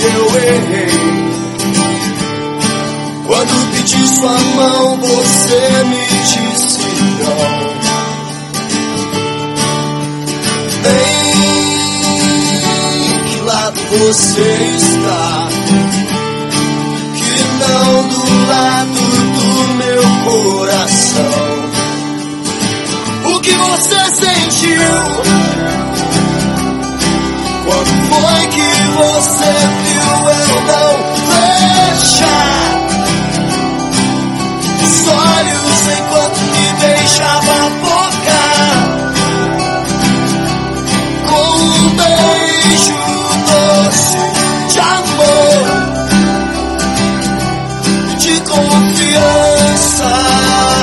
eu errei. Quando pedi sua mão, você me disse não. Em que lado você está? Que não do lado do meu coração. O que você sentiu? Quando foi que você viu eu não fechar os olhos enquanto me deixava focar com um beijo doce de amor, de confiança?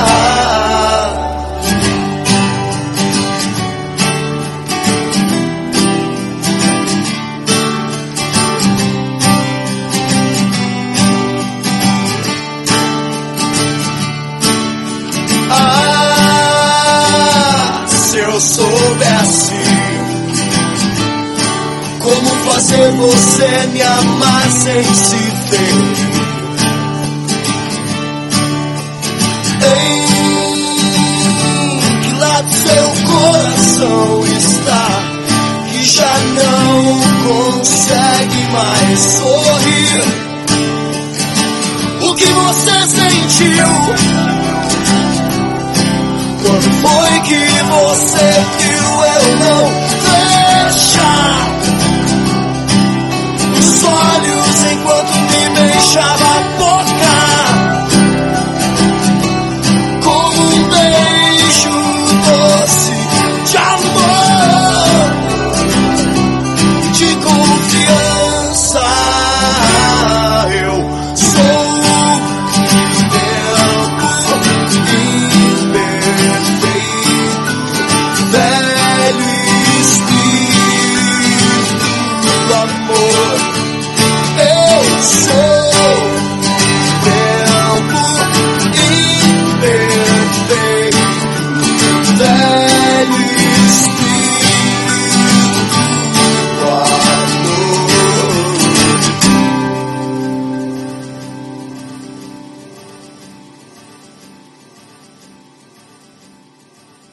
Se eu soubesse como fazer você me amar sem se ver, em que lado seu coração está, que já não consegue mais sorrir? O que você sentiu? Quando foi que você viu eu não